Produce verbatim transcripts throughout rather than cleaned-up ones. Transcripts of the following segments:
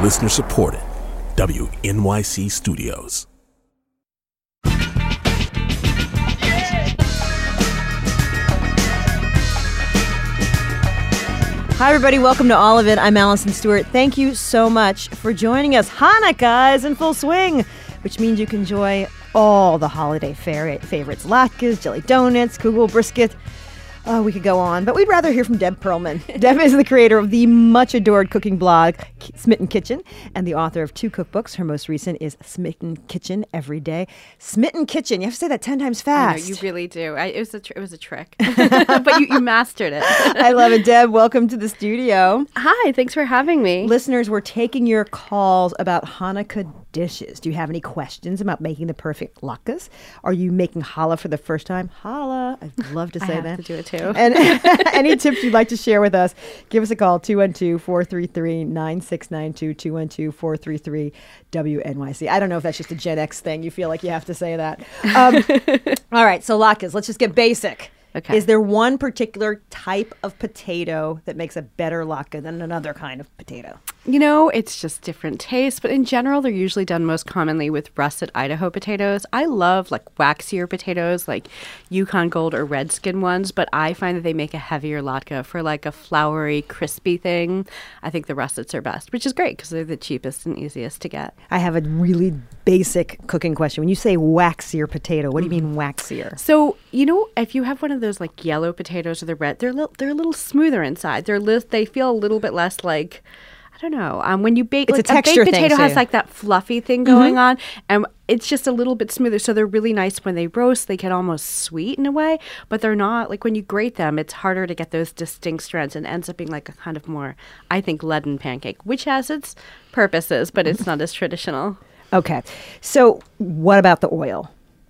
Listener supported. W N Y C Studios. Hi, everybody. Welcome to All of It. I'm Allison Stewart. Thank you so much for joining us. Hanukkah is in full swing, which means you can enjoy all the holiday fair- favorites. Latkes, jelly donuts, kugel, brisket. Oh, we could go on, but we'd rather hear from Deb Perlman. Deb is the creator of the much-adored cooking blog, Smitten Kitchen, and the author of two cookbooks. Her most recent is Smitten Kitchen Every Day. Smitten Kitchen. You have to say that ten times fast. I know, you really do. I, it was a tr- it was a trick, but you, you mastered it. I love it. Deb, welcome to the studio. Hi, thanks for having me. Listeners, we're taking your calls about Hanukkah dishes. Do you have any questions about making the perfect latkes? Are you making challah for the first time? Challah. I'd love to say I have that. to do it too. And any tips you'd like to share with us, give us a call, two one two, four three three, nine six nine two, two one two, four three three, W N Y C. I don't know if that's just a Gen X thing. You feel like you have to say that. Um, all right, so latkes, let's just get basic. Okay. Is there one particular type of potato that makes a better latke than another kind of potato? You know, it's just different tastes, but in general, they're usually done most commonly with russet Idaho potatoes. I love like waxier potatoes, like Yukon Gold or Redskin ones, but I find that they make a heavier latke for like a floury, crispy thing. I think the russets are best, which is great because they're the cheapest and easiest to get. I have a really basic cooking question. When you say waxier potato, what do you mean waxier? So, you know, if you have one of those like yellow potatoes or the red, they're li- they're a little smoother inside. They're li- they feel a little bit less like, I don't know. Um, when you bake, it's like, a texture a baked potato thing, has too. like that fluffy thing going mm-hmm. on, and it's just a little bit smoother. So they're really nice when they roast. They get almost sweet in a way, but they're not like when you grate them. It's harder to get those distinct strands, and ends up being like a kind of more, I think, leaden pancake, which has its purposes, but it's not as traditional. Okay, so what about the oil?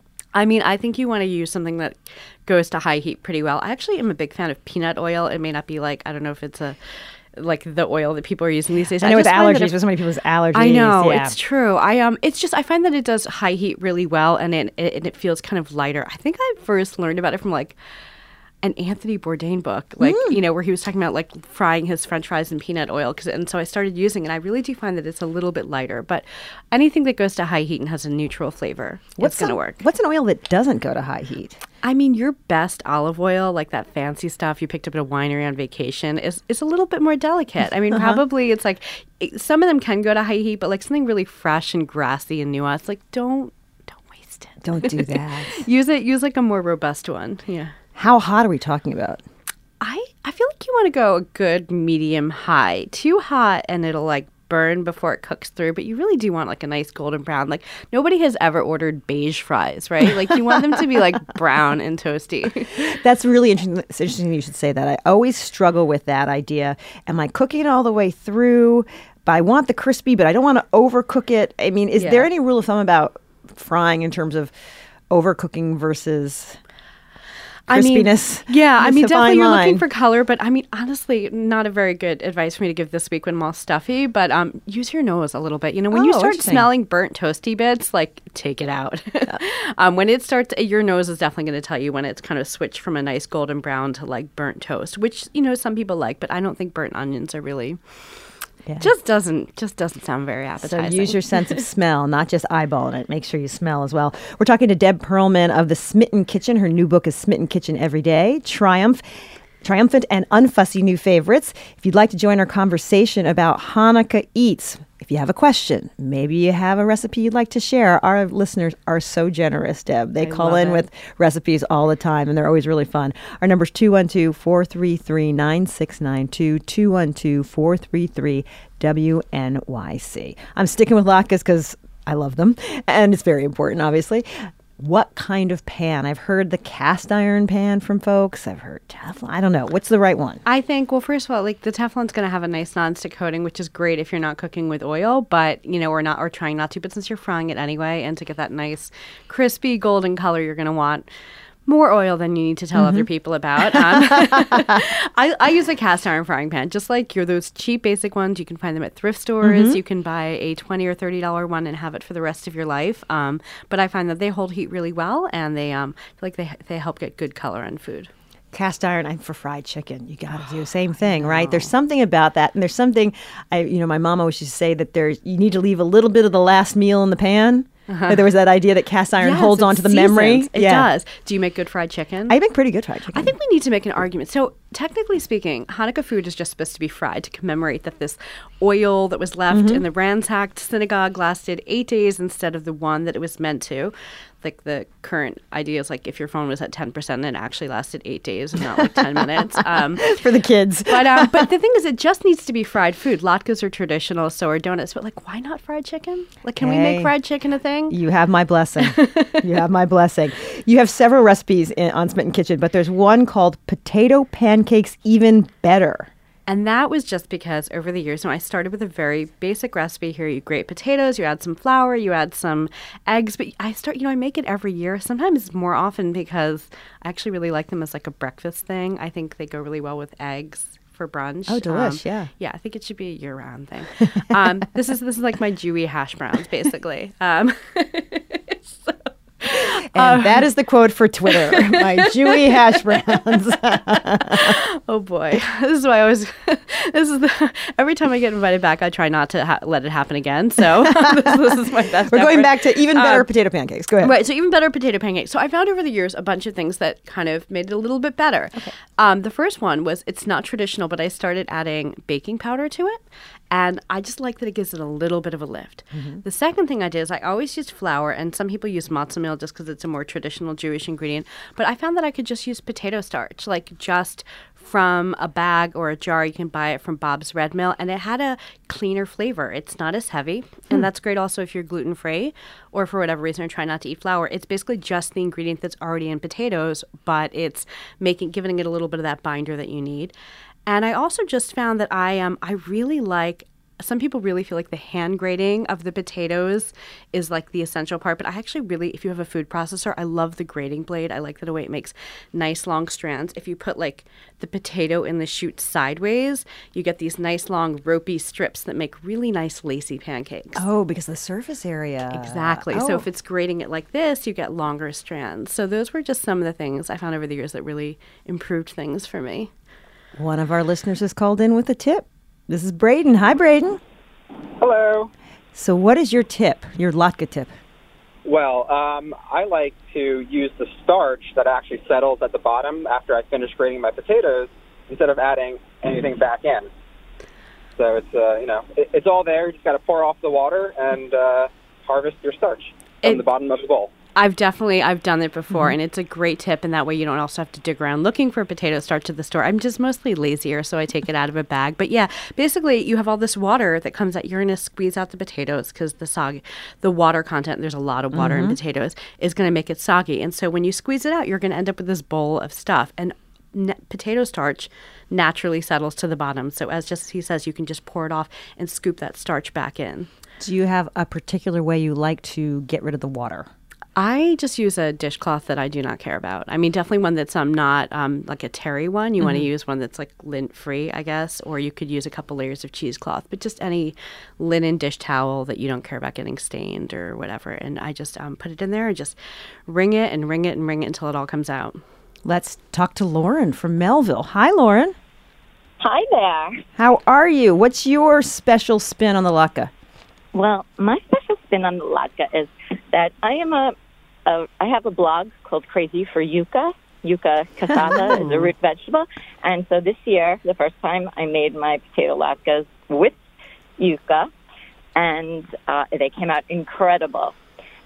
I mean, I think you want to use something that goes to high heat pretty well. I actually am a big fan of peanut oil. It may not be like, I don't know if it's a like the oil that people are using these days. I know I with allergies, if, with so many people's allergies. I know, yeah. It's true. I um, it's just I find that it does high heat really well, and it, it and it feels kind of lighter. I think I first learned about it from like an Anthony Bourdain book, like, mm. you know, where he was talking about like frying his French fries in peanut oil. Cause, and so I started using it. I really do find that it's a little bit lighter, but anything that goes to high heat and has a neutral flavor, what's it's going to a, work. What's an oil that doesn't go to high heat? I mean, your best olive oil, like that fancy stuff you picked up at a winery on vacation, is, is a little bit more delicate. I mean, uh-huh. probably it's like, it, some of them can go to high heat, but like something really fresh and grassy and nuanced, like don't, don't waste it. Don't do that. use it, use like a more robust one. Yeah. How hot are we talking about? I, I feel like you want to go a good medium high. Too hot and it'll like burn before it cooks through, but you really do want like a nice golden brown. Like nobody has ever ordered beige fries, right? Like you want them to be like brown and toasty. That's really interesting. It's interesting you should say that. I always struggle with that idea. Am I cooking it all the way through? But I want the crispy, but I don't want to overcook it. I mean, is yeah. there any rule of thumb about frying in terms of overcooking versus crispiness? I mean, yeah, I mean, definitely you're line. looking for color, but I mean, honestly, not a very good advice for me to give this week when I'm all stuffy, but um, use your nose a little bit. You know, when oh, you start smelling burnt toasty bits, like take it out. Yeah. um, when it starts, your nose is definitely going to tell you when it's kind of switched from a nice golden brown to like burnt toast, which, you know, some people like, but I don't think burnt onions are really... Yeah. Just doesn't just doesn't sound very appetizing. So use your sense of smell, not just eyeballing it. Make sure you smell as well. We're talking to Deb Perlman of the Smitten Kitchen. Her new book is Smitten Kitchen Every Day. Triumph. Triumphant and unfussy new favorites. If you'd like to join our conversation about Hanukkah eats, if you have a question, maybe you have a recipe you'd like to share, our listeners are so generous, Deb. They I call in it. with recipes all the time, and they're always really fun. Our number is two one two, four three three, nine six nine two, two one two, four three three, W N Y C. I'm sticking with latkes because I love them, and it's very important, obviously. What kind of pan? I've heard the cast iron pan from folks. I've heard Teflon. I don't know. What's the right one? I think, well, first of all, like the Teflon's going to have a nice nonstick coating, which is great if you're not cooking with oil, but, you know, we're not, or trying not to, but since you're frying it anyway, and to get that nice crispy golden color, you're going to want more oil than you need to tell mm-hmm. other people about. Um, I, I use a cast iron frying pan, just like you're those cheap basic ones. You can find them at thrift stores. Mm-hmm. You can buy a twenty or thirty dollars one and have it for the rest of your life. Um, but I find that they hold heat really well, and they um, feel like they they help get good color on food. Cast iron I- for fried chicken. You got to do the same thing, right? There's something about that. And there's something, I, you know, my mom always used to say that there's, you need to leave a little bit of the last meal in the pan. Uh-huh. That there was that idea that cast iron Yes, holds it on to the seasons. memory. It yeah. does. Do you make good fried chicken? I make pretty good fried chicken. I think we need to make an argument. So, technically speaking, Hanukkah food is just supposed to be fried to commemorate that this oil that was left Mm-hmm. in the ransacked synagogue lasted eight days instead of the one that it was meant to. Like the current idea is like if your phone was at ten percent and it actually lasted eight days and not like ten minutes. Um, for the kids. but um, but the thing is, it just needs to be fried food. Latkes are traditional, so are donuts. But like, why not fried chicken? Like, can we Hey. make fried chicken a thing? You have my blessing. You have my blessing. You have several recipes in, on Smitten Kitchen, but there's one called Potato Pancakes Even Better. And that was just because over the years, you know, I started with a very basic recipe here. You grate potatoes, you add some flour, you add some eggs. But I start, you know, I make it every year, sometimes more often because I actually really like them as like a breakfast thing. I think they go really well with eggs for brunch. Oh, delish, Um, yeah. Yeah, I think it should be a year-round thing. um, this is this is like my Jewy hash browns, basically. Um, so, And that is the quote for Twitter. My Jewy hash browns. oh boy, this is why I always. This is the, every time I get invited back, I try not to ha- let it happen again. So this, this is my best. We're going effort. back to even better Um, potato pancakes. Go ahead. Right, so even better potato pancakes. So I found over the years a bunch of things that kind of made it a little bit better. Okay. Um, the first one was it's not traditional, but I started adding baking powder to it. And I just like that it gives it a little bit of a lift. Mm-hmm. The second thing I did is I always used flour, and some people use matzo meal just because it's a more traditional Jewish ingredient. But I found that I could just use potato starch, like just from a bag or a jar. You can buy it from Bob's Red Mill, and it had a cleaner flavor. It's not as heavy, and that's great also if you're gluten-free or for whatever reason are trying not to eat flour. It's basically just the ingredient that's already in potatoes, but it's making giving it a little bit of that binder that you need. And I also just found that I um I really like. Some people really feel like the hand grating of the potatoes is like the essential part, but I actually really, if you have a food processor, I love the grating blade. I like the way it makes nice long strands. If you put like the potato in the chute sideways, you get these nice long ropey strips that make really nice lacy pancakes. Oh, because of the surface area. Exactly. Oh. So if it's grating it like this, you get longer strands. So those were just some of the things I found over the years that really improved things for me. One of our listeners has called in with a tip. This is Braden. Hi, Braden. Hello. So what is your tip, your latke tip? Well, um, I like to use the starch that actually settles at the bottom after I finish grating my potatoes instead of adding anything back in. So it's, uh, you know, it, it's all there. You just got to pour off the water and uh, harvest your starch from It- the bottom of the bowl. I've definitely, I've done it before, Mm-hmm. and it's a great tip, and that way you don't also have to dig around looking for potato starch at the store. I'm just mostly lazier, so I take it out of a bag. But yeah, basically you have all this water that comes out. You're going to squeeze out the potatoes because the sog, the water content, there's a lot of water Mm-hmm. in potatoes, is going to make it soggy. And so when you squeeze it out, you're going to end up with this bowl of stuff. And na- potato starch naturally settles to the bottom. So as just he says, you can just pour it off and scoop that starch back in. Do you have a particular way you like to get rid of the water? I just use a dishcloth that I do not care about. I mean, definitely one that's um, not um, like a terry one. You Mm-hmm. want to use one that's like lint free, I guess, or you could use a couple layers of cheesecloth, but just any linen dish towel that you don't care about getting stained or whatever. And I just um, put it in there and just wring it and wring it and wring it until it all comes out. Let's talk to Lauren from Melville. Hi, Lauren. Hi there. How are you? What's your special spin on the latke? Well, my special spin on the latke is that I am a, a I have a blog called Crazy for Yuca. Yuca cassava is a root vegetable. And so this year, the first time, I made my potato latkes with yuca, and uh, they came out incredible.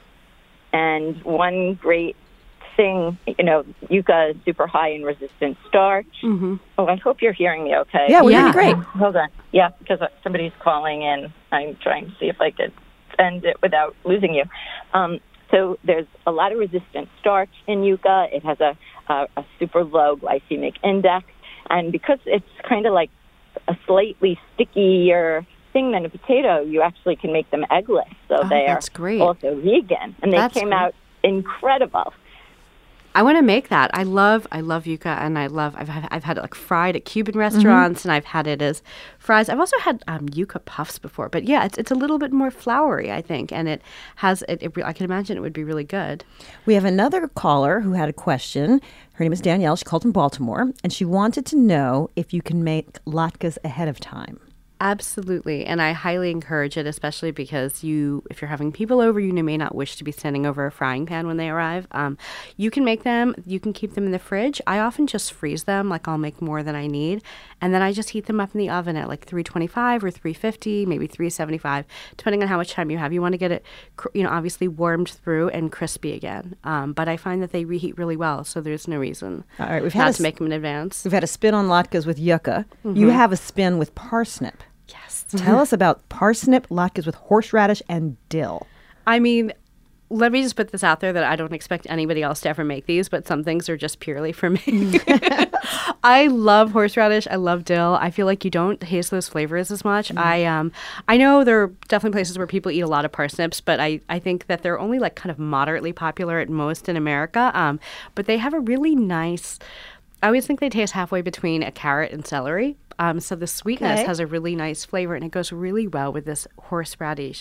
And one great thing, you know, yuca is super high in resistant starch. Mm-hmm. Oh, I hope you're hearing me okay. Yeah, we're Yeah. doing great. Hold on. Yeah, because somebody's calling in. I'm trying to see if I could end it without losing you. Um, so there's a lot of resistant starch in yuca. It has a, a, a super low glycemic index. And because it's kind of like a slightly stickier thing than a potato, you actually can make them eggless. So Oh, they are that's great. also vegan. And they That's came great. out incredible. I want to make that. I love I love yuca, and I love I've I've had it like fried at Cuban restaurants, mm-hmm. and I've had it as fries. I've also had um, yuca puffs before, but yeah, it's it's a little bit more floury, I think, and it has it, it. I can imagine it would be really good. We have another caller who had a question. Her name is Danielle. She called from Baltimore, and she wanted to know if you can make latkes ahead of time. Absolutely. And I highly encourage it, especially because you, if you're having people over, you may not wish to be standing over a frying pan when they arrive. Um, you can make them, you can keep them in the fridge. I often just freeze them, like I'll make more than I need. And then I just heat them up in the oven at like three twenty-five or three fifty, maybe three seventy-five, depending on how much time you have. You want to get it, you know, obviously warmed through and crispy again. Um, but I find that they reheat really well, so there's no reason All right, we've not had to make them in advance. We've had a spin on latkes with yucca. Mm-hmm. You have a spin with parsnip. Yes. Tell us about parsnip latkes with horseradish and dill. I mean, let me just put this out there that I don't expect anybody else to ever make these, but some things are just purely for me. I love horseradish. I love dill. I feel like you don't taste those flavors as much. Mm. I um, I know there are definitely places where people eat a lot of parsnips, but I, I think that they're only like kind of moderately popular at most in America. Um, but they have a really nice, I always think they taste halfway between a carrot and celery. Um, so the sweetness okay. has a really nice flavor, and it goes really well with this horseradish,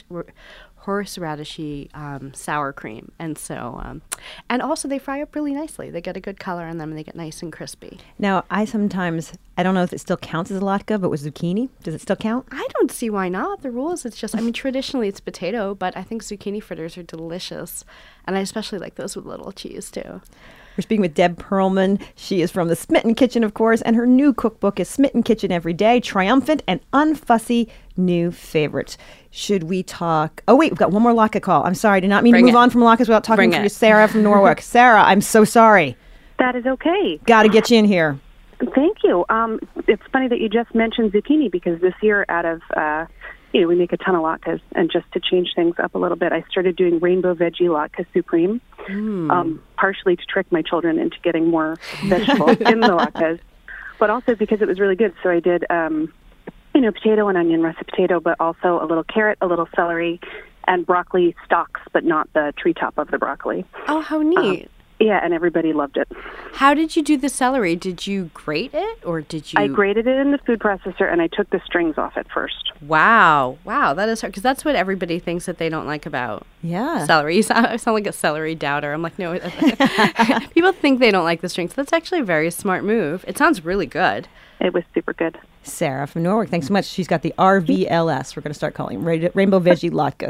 horseradishy um, sour cream. And so, um, and also they fry up really nicely. They get a good color on them, and they get nice and crispy. Now, I sometimes, I don't know if it still counts as a latke, but with zucchini, does it still count? I don't see why not. The rule is it's just, I mean, traditionally it's potato, but I think zucchini fritters are delicious. And I especially like those with little cheese, too. We're speaking with Deb Perlman. She is from the Smitten Kitchen, of course, and her new cookbook is Smitten Kitchen Every Day, Triumphant and Unfussy New Favorites. Should we talk? Oh, wait, we've got one more latke call. I'm sorry, I did not mean Bring to move it. on from latkes without talking Bring to it. Sarah from Norwalk. Sarah, I'm so sorry. That is okay. Got to get you in here. Thank you. Um, it's funny that you just mentioned zucchini because this year out of, uh, you know, we make a ton of latkes, and just to change things up a little bit, I started doing rainbow veggie latke supreme, mm. um, partially to trick my children into getting more vegetables in the latkes, but also because it was really good. So I did, um, you know, potato and onion, russet potato, but also a little carrot, a little celery, and broccoli stalks, but not the treetop of the broccoli. Oh, how neat. Um, Yeah, and everybody loved it. How did you do the celery? Did you grate it, or did you? I grated it in the food processor, and I took the strings off it first. Wow. Wow, that is hard, because that's what everybody thinks that they don't like about Yeah. celery. You sound, I sound like a celery doubter. I'm like, no. People think they don't like the strings. That's actually a very smart move. It sounds really good. It was super good. Sarah from Norwalk, thanks so much. She's got the R V L S. We're going to start calling them Rainbow Veggie Latkes.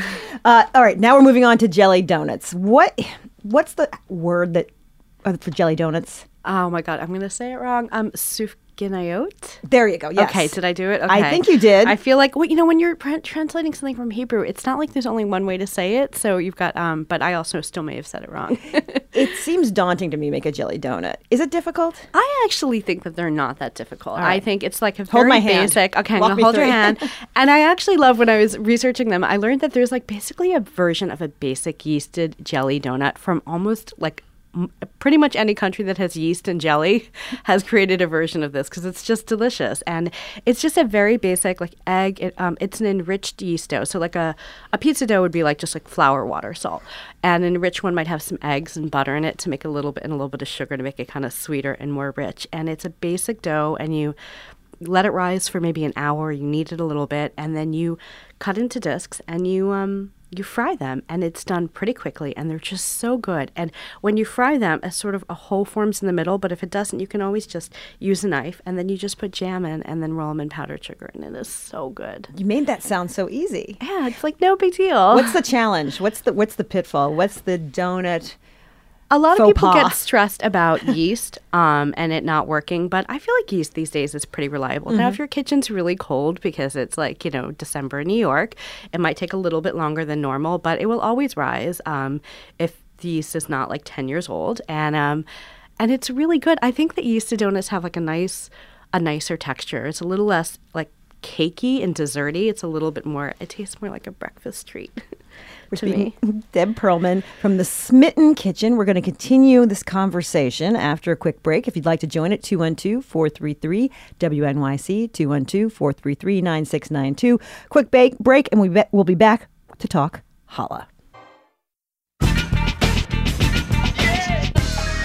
Uh, all right, now we're moving on to jelly donuts. What, what's the word that uh, for jelly donuts? Oh my God, I'm going to say it wrong. Um, sufganiyot? There you go. Yes. Okay, did I do it? Okay. I think you did. I feel like, well, you know, when you're pr- translating something from Hebrew, it's not like there's only one way to say it. So you've got, um, but I also still may have said it wrong. It seems daunting to me, make a jelly donut. Is it difficult? I actually think that they're not that difficult. Right. I think it's like a Hold very my hand. basic. Okay, Walk I'm me gonna hold through. your hand. And I actually love when I was researching them. I learned that there's like basically a version of a basic yeasted jelly donut from almost like m- pretty much any country that has yeast and jelly has created a version of this because it's just delicious. And it's just a very basic like egg. It, um, it's an enriched yeast dough. So like a, a pizza dough would be like just like flour, water, salt. And an enriched one might have some eggs and butter in it to make a little bit and a little bit of sugar to make it kind of sweeter and more rich. And it's a basic dough, and you let it rise for maybe an hour. You knead it a little bit, and then you cut into discs and you um you fry them, and it's done pretty quickly, and they're just so good. And when you fry them, a sort of a hole forms in the middle, but if it doesn't, you can always just use a knife, and then you just put jam in and then roll them in powdered sugar, and it is so good. You made that sound so easy. Yeah, it's like no big deal. What's the challenge? What's the what's the pitfall? What's the donut? A lot of Faux people pas. get stressed about yeast um, and it not working, but I feel like yeast these days is pretty reliable. Mm-hmm. Now, if your kitchen's really cold because it's like, you know, December in New York, it might take a little bit longer than normal, but it will always rise um, if the yeast is not like ten years old. And um, and it's really good. I think the yeasted donuts have like a nice, a nicer texture. It's a little less like cakey and desserty. It's a little bit more, it tastes more like a breakfast treat. We're to speaking me. with Deb Perlman from the Smitten Kitchen. We're going to continue this conversation after a quick break. If you'd like to join it, two one two, four three three, W N Y C, two one two, four three three, nine six nine two. Quick ba- break, and we be- we'll be back to talk challah.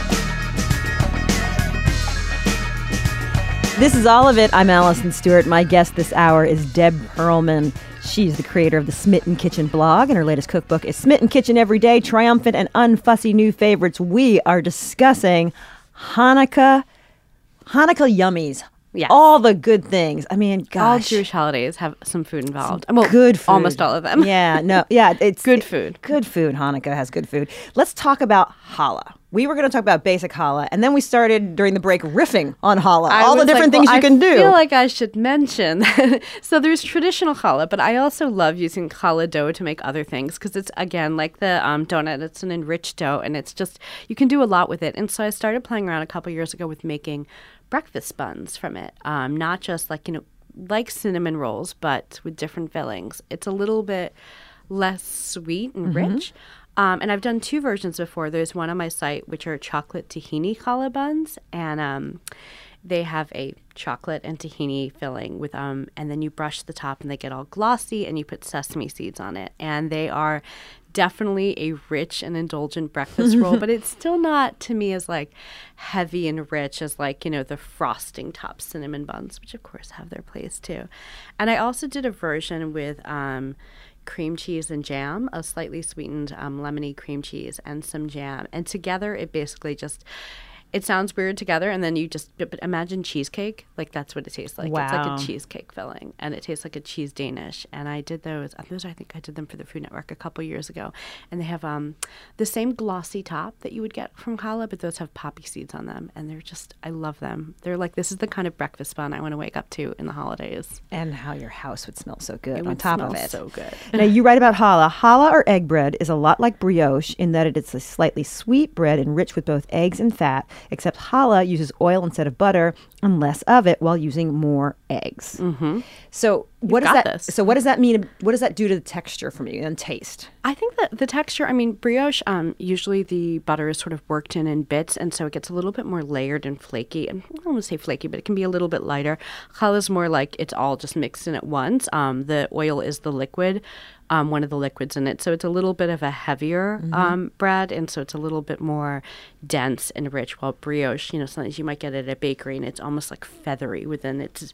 This is All of It. I'm Allison Stewart. My guest this hour is Deb Perlman. She's the creator of the Smitten Kitchen blog, and her latest cookbook is Smitten Kitchen Every Day, Triumphant and Unfussy New Favorites. We are discussing Hanukkah, Hanukkah yummies. Yes. All the good things. I mean, gosh. All Jewish holidays have some food involved. Well, good food. Almost all of them. Yeah, no, yeah. It's good food. Good food. Hanukkah has good food. Let's talk about challah. We were going to talk about basic challah, and then we started during the break riffing on challah. I all the was different like, things well, you can do. I feel like I should mention. So there's traditional challah, but I also love using challah dough to make other things because it's, again, like the um, donut. It's an enriched dough, and it's just, you can do a lot with it. And so I started playing around a couple years ago with making breakfast buns from it. Um, not just like, you know, like cinnamon rolls, but with different fillings. It's a little bit less sweet and Mm-hmm. rich. Um, and I've done two versions before. There's one on my site, which are chocolate tahini challah buns. And um, they have a chocolate and tahini filling with, um, and then you brush the top and they get all glossy and you put sesame seeds on it. And they are definitely a rich and indulgent breakfast roll, but it's still not, to me, as like heavy and rich as like, you know, the frosting top cinnamon buns, which of course have their place too. And I also did a version with um, cream cheese and jam, a slightly sweetened um, lemony cream cheese and some jam. And together it basically just, it sounds weird together, and then you just but imagine cheesecake. Like, that's what it tastes like. Wow. It's like a cheesecake filling, and it tastes like a cheese Danish. And I did those. Those I think I did them for the Food Network a couple years ago. And they have um, the same glossy top that you would get from challah, but those have poppy seeds on them. And they're just, I love them. They're like, this is the kind of breakfast bun I want to wake up to in the holidays. And how your house would smell so good It on would top smell of it. so good. Now, you write about challah. Challah or egg bread is a lot like brioche in that it is a slightly sweet bread enriched with both eggs and fat, except challah uses oil instead of butter and less of it while using more eggs. Mm-hmm. So what does got that? this. So what does that mean? What does that do to the texture for you and taste? I think that the texture, I mean, brioche, um, usually the butter is sort of worked in in bits, and so it gets a little bit more layered and flaky. And I don't want to say flaky, but it can be a little bit lighter. Challah is more like it's all just mixed in at once. Um, the oil is the liquid, um, one of the liquids in it. So it's a little bit of a heavier Mm-hmm. um, bread, and so it's a little bit more dense and rich. While brioche, you know, sometimes you might get it at a bakery, and it's almost like feathery within its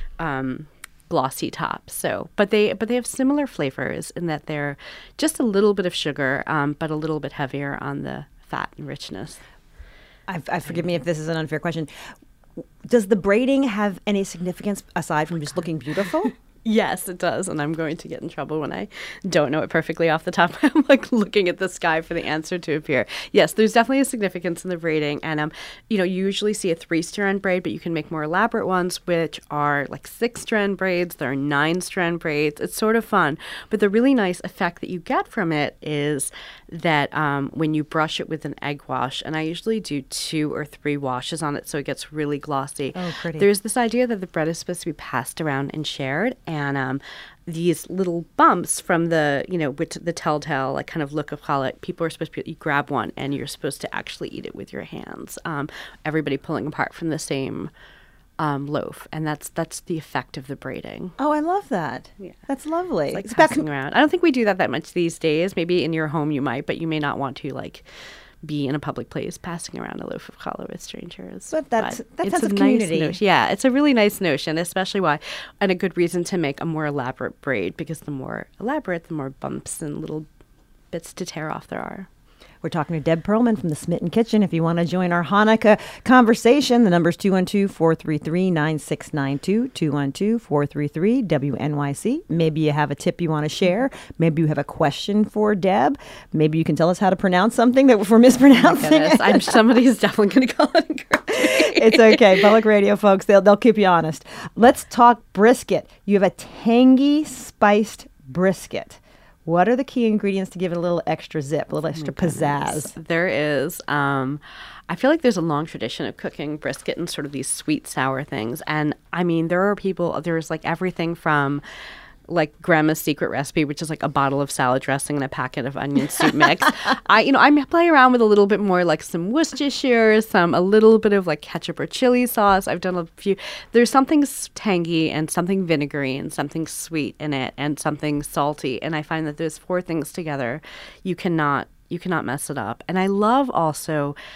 um, glossy top. So, but they but they have similar flavors in that they're just a little bit of sugar, um, but a little bit heavier on the fat and richness. I, I forgive me if this is an unfair question. Does the braiding have any significance aside from just looking beautiful? Yes, it does, and I'm going to get in trouble when I don't know it perfectly off the top. I'm like looking at the sky for the answer to appear. Yes, there's definitely a significance in the braiding, and um, you know, you usually see a three-strand braid, but you can make more elaborate ones, which are like six-strand braids. There are nine-strand braids. It's sort of fun, but the really nice effect that you get from it is that um, when you brush it with an egg wash, and I usually do two or three washes on it, so it gets really glossy. Oh, pretty. There's this idea that the bread is supposed to be passed around and shared. And um, these little bumps from the, you know, with the telltale, like, kind of look of challah, people are supposed to be, you grab one and you're supposed to actually eat it with your hands. Um, everybody pulling apart from the same um, loaf. And that's that's the effect of the braiding. Oh, I love that. Yeah. That's lovely. It's like It's about passing around. I don't think we do that that much these days. Maybe in your home you might, but you may not want to, like, be in a public place passing around a loaf of challah with strangers. But that's- that it's sense a of nice community. notion. Yeah, it's a really nice notion, especially why, and a good reason to make a more elaborate braid, because the more elaborate, the more bumps and little bits to tear off there are. We're talking to Deb Perlman from the Smitten Kitchen. If you want to join our Hanukkah conversation, the number's two one two, four three three, nine six nine two, two one two, four three three, W N Y C. Maybe you have a tip you want to share. Maybe you have a question for Deb. Maybe you can tell us how to pronounce something that we're mispronouncing. Goodness, I'm somebody's definitely going to call it and correct me. It's okay. Public radio folks, they'll, they'll keep you honest. Let's talk brisket. You have a tangy, spiced brisket. What are the key ingredients to give it a little extra zip, a little extra pizzazz? There is. Um, I feel like there's a long tradition of cooking brisket and sort of these sweet, sour things. And I mean, there are people, there's like everything from like grandma's secret recipe, which is like a bottle of salad dressing and a packet of onion soup mix. I, you know, I play around with a little bit more like some Worcestershire, some a little bit of like ketchup or chili sauce. I've done a few. There's something tangy and something vinegary and something sweet in it and something salty. And I find that those four things together, you cannot you cannot mess it up. And I love also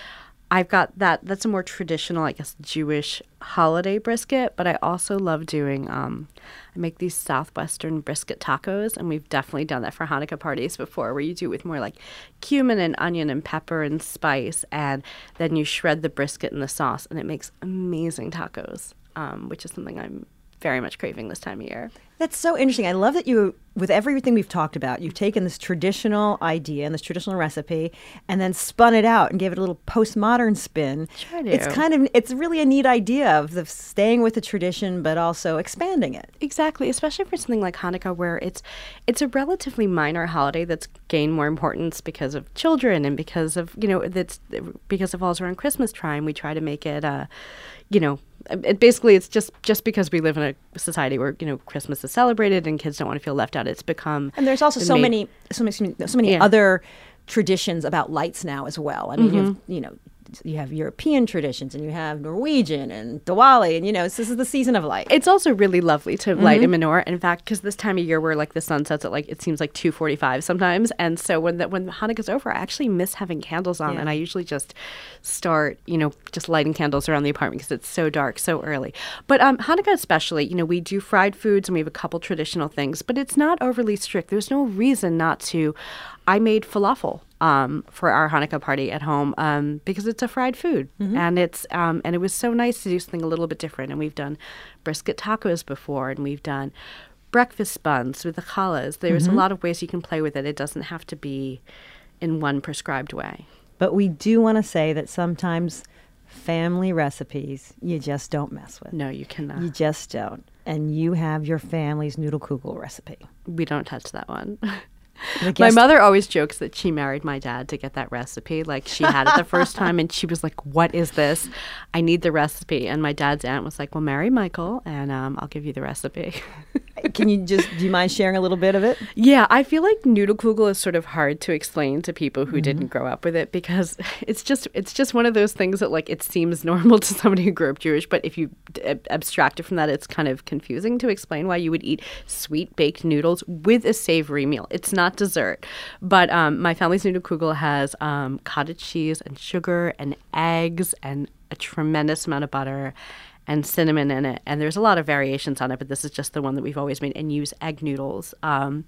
I've got that. That's a more traditional, I guess, Jewish holiday brisket. But I also love doing, um, I make these Southwestern brisket tacos. And we've definitely done that for Hanukkah parties before, where you do it with more like cumin and onion and pepper and spice. And then you shred the brisket in the sauce. And it makes amazing tacos, um, which is something I'm very much craving this time of year. That's so interesting. I love that you, with everything we've talked about, you've taken this traditional idea and this traditional recipe and then spun it out and gave it a little postmodern spin. Sure do. It's kind of, it's really a neat idea of the staying with the tradition, but also expanding it. Exactly, especially for something like Hanukkah, where it's it's a relatively minor holiday that's gained more importance because of children and because of, you know, that's because it falls around Christmas time. We try to make it, uh, you know, it basically it's just just because we live in a society where, you know, Christmas is celebrated and kids don't want to feel left out. It's become and there's also so made, many so many so many yeah. other traditions about lights now as well. I mean, Mm-hmm. you, have, you know. You have European traditions and you have Norwegian and Diwali and, you know, this is the season of light. It's also really lovely to light a menorah. In fact, because this time of year where like the sun sets at like, it seems like two forty-five sometimes. And so when the, when Hanukkah's over, I actually miss having candles on. Yeah. And I usually just start, you know, just lighting candles around the apartment because it's so dark so early. But um, Hanukkah especially, you know, we do fried foods and we have a couple traditional things, but it's not overly strict. There's no reason not to. I made falafel um, for our Hanukkah party at home um, because it's a fried food, mm-hmm. and it's um, and it was so nice to do something a little bit different. And we've done brisket tacos before, and we've done breakfast buns with the challahs. There's mm-hmm. a lot of ways you can play with it. It doesn't have to be in one prescribed way. But we do want to say that sometimes family recipes you just don't mess with. No, you cannot. You just don't. And you have your family's noodle kugel recipe. We don't touch that one. My My mother always jokes that she married my dad to get that recipe. Like, she had it the first time and she was like, what is this? I need the recipe. And my dad's aunt was like, well, marry Michael and um, I'll give you the recipe. Can you just, do you mind sharing a little bit of it? Yeah, I feel like noodle kugel is sort of hard to explain to people who Mm-hmm. didn't grow up with it because it's just it's just one of those things that like it seems normal to somebody who grew up Jewish, but if you d- abstract it from that, it's kind of confusing to explain why you would eat sweet baked noodles with a savory meal. It's not dessert, but um, my family's noodle kugel has um, cottage cheese and sugar and eggs and a tremendous amount of butter and cinnamon in it. And there's a lot of variations on it, but this is just the one that we've always made, and use egg noodles. Um,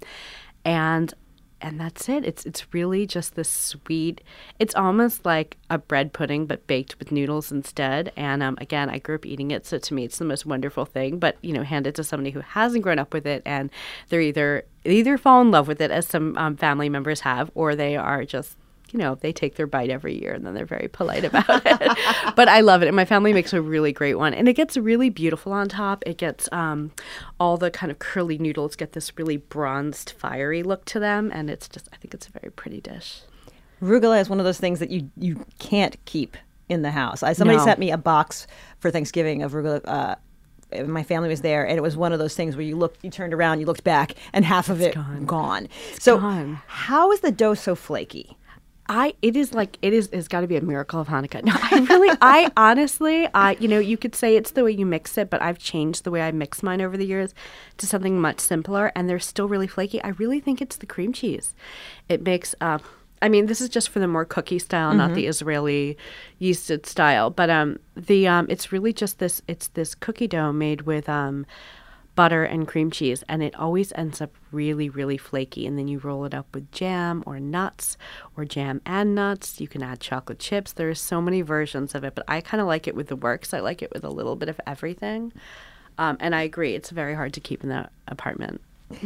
and and that's it. It's it's really just this sweet, it's almost like a bread pudding, but baked with noodles instead. And um, again, I grew up eating it, so to me, it's the most wonderful thing. But, you know, hand it to somebody who hasn't grown up with it, and they're either, they either fall in love with it, as some um, family members have, or they are just, you know, they take their bite every year and then they're very polite about it. But I love it. And my family makes a really great one. And it gets really beautiful on top. It gets um, all the kind of curly noodles get this really bronzed, fiery look to them. And it's just, I think it's a very pretty dish. Arugula is one of those things that you, you can't keep in the house. I, somebody No. sent me a box for Thanksgiving of arugula. Uh, my family was there, and it was one of those things where you looked, you turned around, you looked back, and half of it gone. gone. So gone. how is the dough so flaky? I it is like it is it's got to be a miracle of Hanukkah. No, I really I honestly I you know you could say it's the way you mix it, but I've changed the way I mix mine over the years to something much simpler, and they're still really flaky. I really think it's the cream cheese. It makes uh, I mean, this is just for the more cookie style, mm-hmm. not the Israeli yeasted style, but um the um it's really just this it's this cookie dough made with um. butter and cream cheese, and it always ends up really, really flaky. And then you roll it up with jam or nuts or jam and nuts. You can add chocolate chips. There are so many versions of it, but I kind of like it with the works. I like it with a little bit of everything. Um, and I agree, it's very hard to keep in that apartment.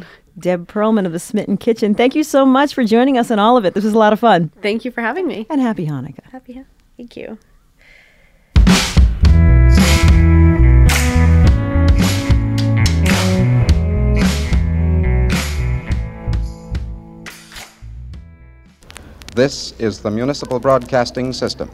Deb Perlman of the Smitten Kitchen, thank you so much for joining us on all of it. This was a lot of fun. Thank you for having me. And happy Hanukkah. Happy, thank you. This is the Municipal Broadcasting System.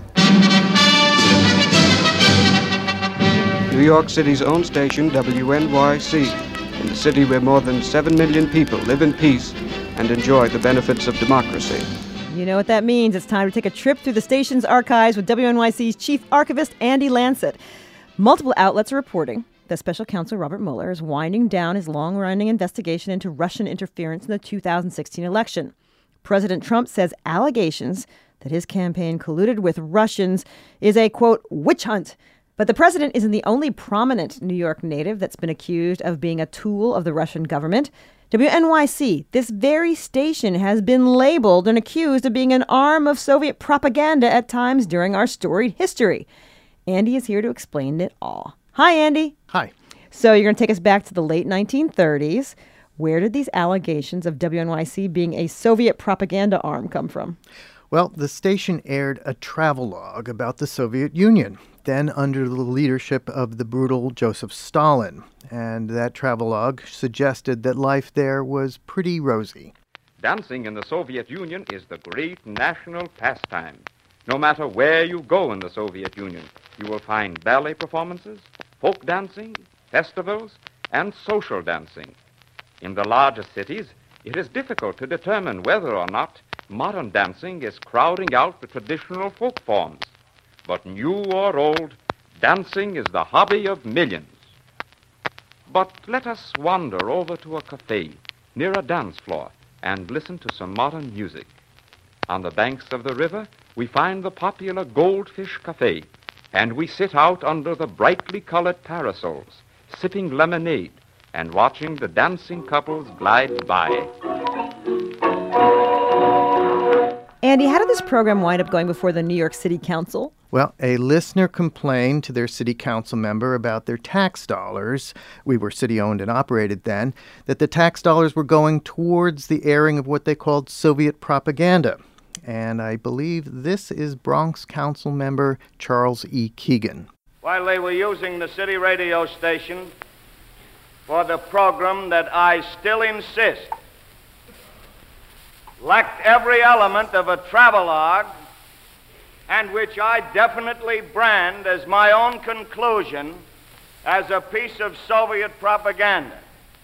New York City's own station, W N Y C, in the city where more than seven million people live in peace and enjoy the benefits of democracy. You know what that means. It's time to take a trip through the station's archives with W N Y C's chief archivist, Andy Lancet. Multiple outlets are reporting that Special Counsel Robert Mueller is winding down his long-running investigation into Russian interference in the two thousand sixteen election. President Trump says allegations that his campaign colluded with Russians is a, quote, witch hunt. But the president isn't the only prominent New York native that's been accused of being a tool of the Russian government. W N Y C, this very station, has been labeled and accused of being an arm of Soviet propaganda at times during our storied history. Andy is here to explain it all. Hi, Andy. Hi. So you're going to take us back to the late nineteen thirties. Where did these allegations of W N Y C being a Soviet propaganda arm come from? Well, the station aired a travelogue about the Soviet Union, then under the leadership of the brutal Joseph Stalin. And that travelogue suggested that life there was pretty rosy. Dancing in the Soviet Union is the great national pastime. No matter where you go in the Soviet Union, you will find ballet performances, folk dancing, festivals, and social dancing. In the larger cities, it is difficult to determine whether or not modern dancing is crowding out the traditional folk forms. But new or old, dancing is the hobby of millions. But let us wander over to a cafe near a dance floor and listen to some modern music. On the banks of the river, we find the popular Goldfish Cafe, and we sit out under the brightly colored parasols, sipping lemonade and watching the dancing couples glide by. Andy, how did this program wind up going before the New York City Council? Well, a listener complained to their city council member about their tax dollars. We were city-owned and operated then, that the tax dollars were going towards the airing of what they called Soviet propaganda. And I believe this is Bronx Council member Charles E. Keegan. While they were using the city radio station for the program that I still insist lacked every element of a travelogue, and which I definitely brand as my own conclusion as a piece of Soviet propaganda.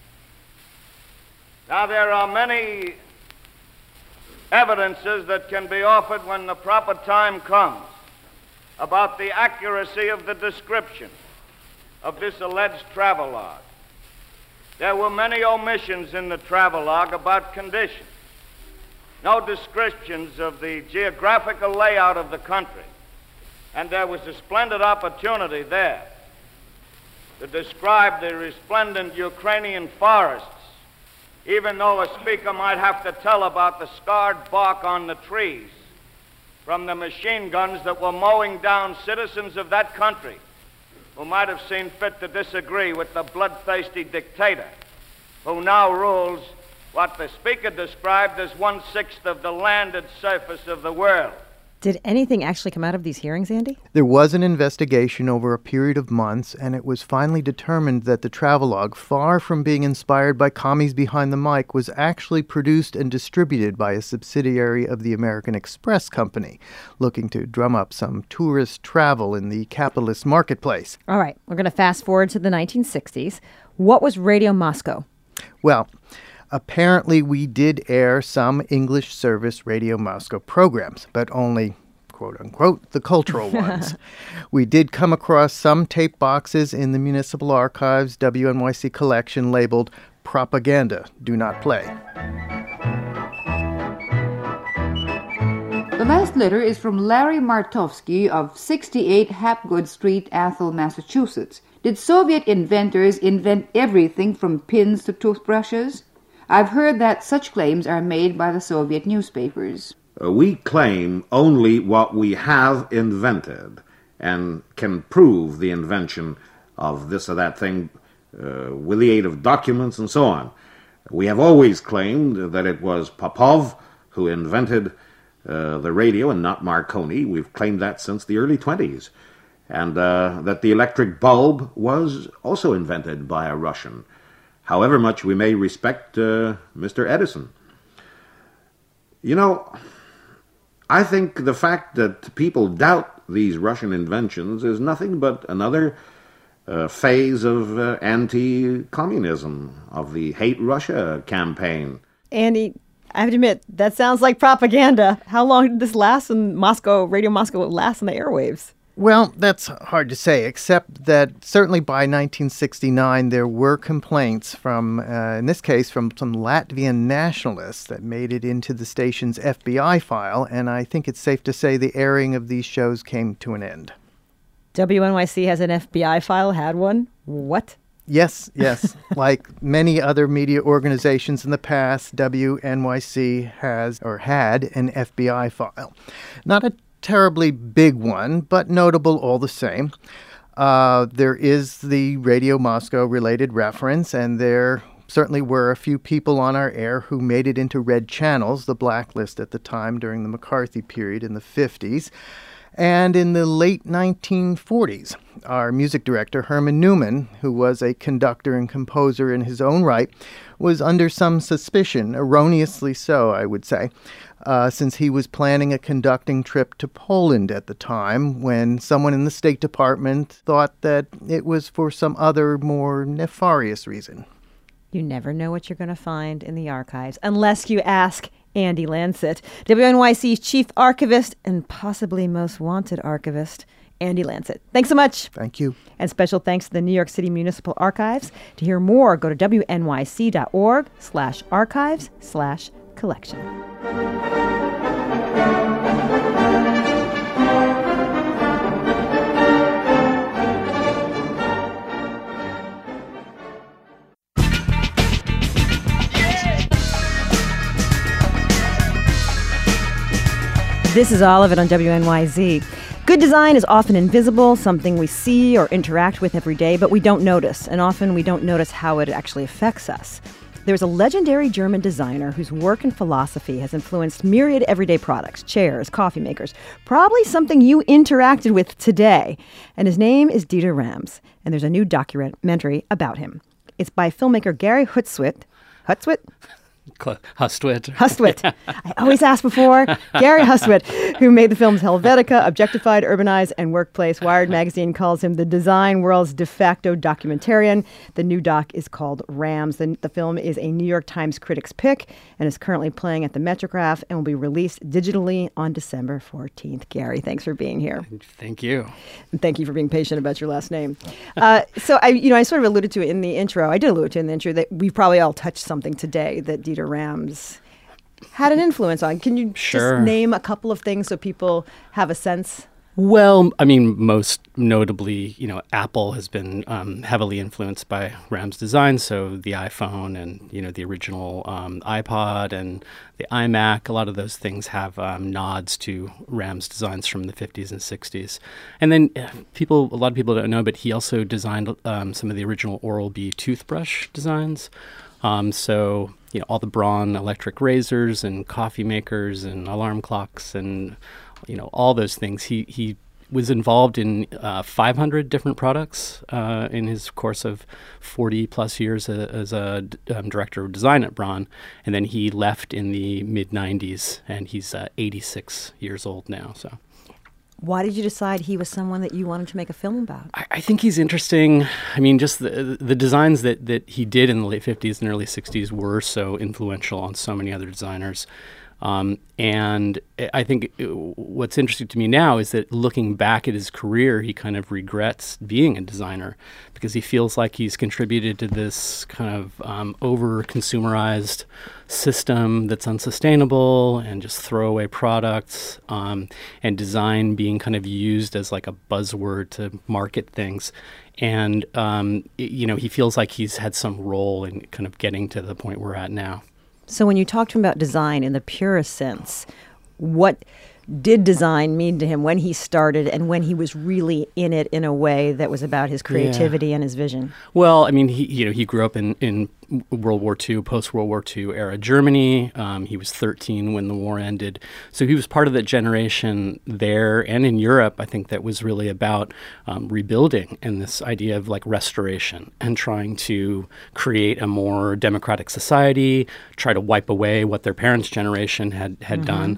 Now, there are many evidences that can be offered when the proper time comes about the accuracy of the description of this alleged travelogue. There were many omissions in the travelogue about conditions. No descriptions of the geographical layout of the country. And there was a splendid opportunity there to describe the resplendent Ukrainian forests, even though a speaker might have to tell about the scarred bark on the trees from the machine guns that were mowing down citizens of that country who might have seen fit to disagree with the bloodthirsty dictator who now rules what the speaker described as one-sixth of the landed surface of the world. Did anything actually come out of these hearings, Andy? There was an investigation over a period of months, and it was finally determined that the travelogue, far from being inspired by commies behind the mic, was actually produced and distributed by a subsidiary of the American Express Company, looking to drum up some tourist travel in the capitalist marketplace. All right, we're going to fast forward to the nineteen sixties. What was Radio Moscow? Well, apparently, we did air some English service Radio Moscow programs, but only, quote-unquote, the cultural ones. We did come across some tape boxes in the Municipal Archives W N Y C collection labeled Propaganda, Do Not Play. The last letter is from Larry Martovsky of sixty-eight Hapgood Street, Athol, Massachusetts. Did Soviet inventors invent everything from pins to toothbrushes? I've heard that such claims are made by the Soviet newspapers. Uh, we claim only what we have invented and can prove the invention of this or that thing uh, with the aid of documents and so on. We have always claimed that it was Popov who invented uh, the radio and not Marconi. We've claimed that since the early twenties. And uh, that the electric bulb was also invented by a Russian, however much we may respect uh, Mister Edison. You know, I think the fact that people doubt these Russian inventions is nothing but another uh, phase of uh, anti-communism, of the Hate Russia campaign. Andy, I have to admit, that sounds like propaganda. How long did this last in Moscow, Radio Moscow last on the airwaves? Well, that's hard to say, except that certainly by nineteen sixty-nine there were complaints from, uh, in this case, from some Latvian nationalists that made it into the station's F B I file, and I think it's safe to say the airing of these shows came to an end. W N Y C has an F B I file, had one? What? Yes, yes. Like many other media organizations in the past, W N Y C has or had an F B I file. Not a terribly big one, but notable all the same. Uh, there is the Radio Moscow related reference, and there certainly were a few people on our air who made it into red channels, the blacklist at the time during the McCarthy period in the fifties. And in the late nineteen forties, our music director, Herman Newman, who was a conductor and composer in his own right, was under some suspicion, erroneously so, I would say, uh, since he was planning a conducting trip to Poland at the time when someone in the State Department thought that it was for some other, more nefarious reason. You never know what you're going to find in the archives unless you ask Andy Lancet, W N Y C's chief archivist and possibly most wanted archivist, Andy Lancet. Thanks so much. Thank you. And special thanks to the New York City Municipal Archives. To hear more, go to W N Y C dot org slash archives slash collection. This is all of it on W N Y Z. Good design is often invisible, something we see or interact with every day, but we don't notice, and often we don't notice how it actually affects us. There's a legendary German designer whose work and philosophy has influenced myriad everyday products, chairs, coffee makers, probably something you interacted with today. And his name is Dieter Rams, and there's a new documentary about him. It's by filmmaker Gary Hustwit. Hustwit? Hustwit. Hustwit. Yeah. I always ask before. Gary Hustwit, who made the films Helvetica, Objectified, Urbanized, and Workplace. Wired magazine calls him the design world's de facto documentarian. The new doc is called Rams. The, the film is a New York Times Critics' Pick and is currently playing at the Metrograph and will be released digitally on December fourteenth. Gary, thanks for being here. Thank you. And thank you for being patient about your last name. Uh, so I, you know, I sort of alluded to it in the intro. I did allude to it in the intro that we've probably all touched something today that Dieter Rams had an influence on. Can you sure. just name a couple of things so people have a sense? Well, I mean, most notably, you know, Apple has been um, heavily influenced by Rams' design. So the iPhone and, you know, the original um, iPod and the iMac, a lot of those things have um, nods to Rams' designs from the fifties and sixties. And then uh, people, a lot of people don't know, but he also designed um, some of the original Oral-B toothbrush designs. Um, so, you know, all the Braun electric razors and coffee makers and alarm clocks and, you know, all those things. He he was involved in uh, five hundred different products uh, in his course of forty plus years a, as a um, director of design at Braun. And then he left in the mid nineties, and he's uh, eighty-six years old now. So. Why did you decide he was someone that you wanted to make a film about? I, I think he's interesting. I mean, just the the designs that, that he did in the late fifties and early sixties were so influential on so many other designers. Um, and I think what's interesting to me now is that looking back at his career, he kind of regrets being a designer because he feels like he's contributed to this kind of um, over-consumerized system that's unsustainable and just throwaway products, um, and design being kind of used as like a buzzword to market things. And, um, it, you know, he feels like he's had some role in kind of getting to the point we're at now. So when you talk to him about design in the purest sense, what did design mean to him when he started and when he was really in it in a way that was about his creativity yeah. and his vision? Well, I mean, he you know he grew up in, in World War Two, post-World War Two era Germany. Um, he was thirteen when the war ended. So he was part of that generation there and in Europe, I think, that was really about um, rebuilding and this idea of like restoration and trying to create a more democratic society, try to wipe away what their parents' generation had, had mm-hmm. done.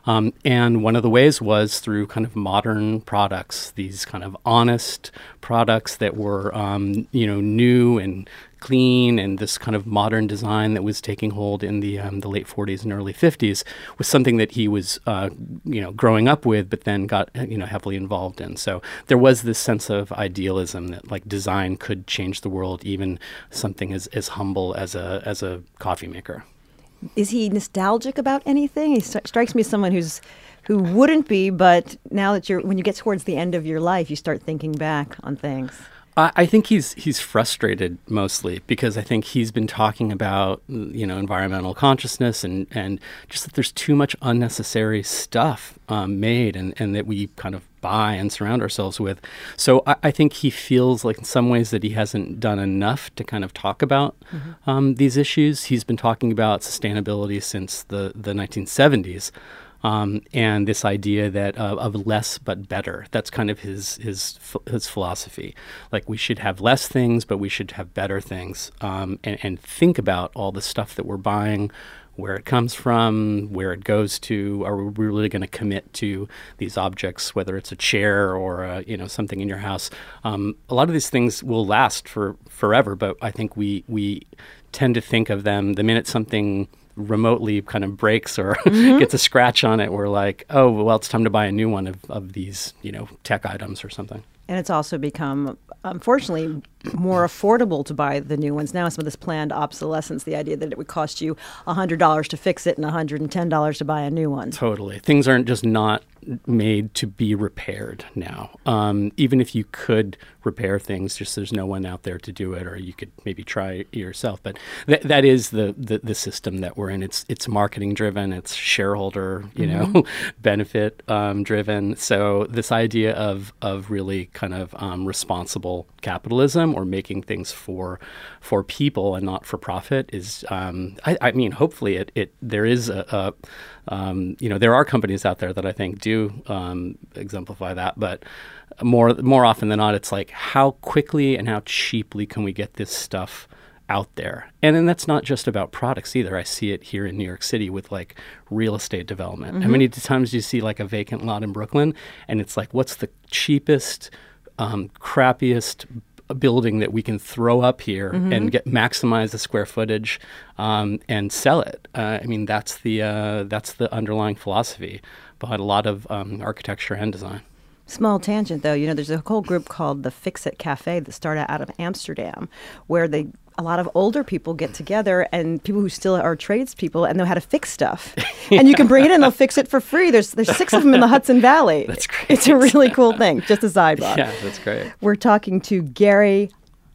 Um, and one of the ways was through kind of modern products, these kind of honest products that were, um, you know, new and clean, and this kind of modern design that was taking hold in the um, the late forties and early fifties was something that he was, uh, you know, growing up with, but then got, you know, heavily involved in. So there was this sense of idealism that like design could change the world, even something as, as humble as a as a coffee maker. Is he nostalgic about anything? He st- strikes me as someone who's who wouldn't be, but now that you're when you get towards the end of your life, you start thinking back on things. I think he's he's frustrated mostly because I think he's been talking about, you know, environmental consciousness and, and just that there's too much unnecessary stuff um, made and, and that we kind of buy and surround ourselves with. So I, I think he feels like in some ways that he hasn't done enough to kind of talk about mm-hmm. um, these issues. He's been talking about sustainability since the, the nineteen seventies. Um, and this idea that uh, of less but better, that's kind of his his his philosophy. Like we should have less things, but we should have better things, um, and, and think about all the stuff that we're buying, where it comes from, where it goes to. Are we really going to commit to these objects, whether it's a chair or a, you know, something in your house? Um, a lot of these things will last for forever, but I think we we tend to think of them the minute something remotely kind of breaks or mm-hmm. gets a scratch on it, we're like, oh, well, it's time to buy a new one of, of these, you know, tech items or something. And it's also become, unfortunately, more affordable to buy the new ones now. Some of this planned obsolescence, the idea that it would cost you one hundred dollars to fix it and one hundred ten dollars to buy a new one. Totally. Things aren't just not made to be repaired now. Um, even if you could repair things, just there's no one out there to do it, or you could maybe try it yourself. But th- that is the, the the system that we're in. It's it's marketing driven. It's shareholder, you mm-hmm. know, benefit um, driven. So this idea of of really kind of um, responsible capitalism or making things for for people and not for profit is, um, I, I mean, hopefully it it there is a, a um, you know, there are companies out there that I think do um, exemplify that, but more more often than not, it's like how quickly and how cheaply can we get this stuff out there? And then that's not just about products either. I see it here in New York City with like real estate development. Mm-hmm. How many times do you see like a vacant lot in Brooklyn and it's like, what's the cheapest, um, crappiest building that we can throw up here mm-hmm. and get maximize the square footage um, and sell it? Uh, I mean, that's the uh, that's the underlying philosophy behind a lot of um, architecture and design. Small tangent, though. You know, there's a whole group called the Fix It Cafe that started out of Amsterdam, where they a lot of older people get together and people who still are tradespeople and know how to fix stuff. yeah. And you can bring it in, they'll fix it for free. There's there's six of them in the Hudson Valley. That's great. It's a really cool thing. Just a sidebar. Yeah, that's great. We're talking to Gary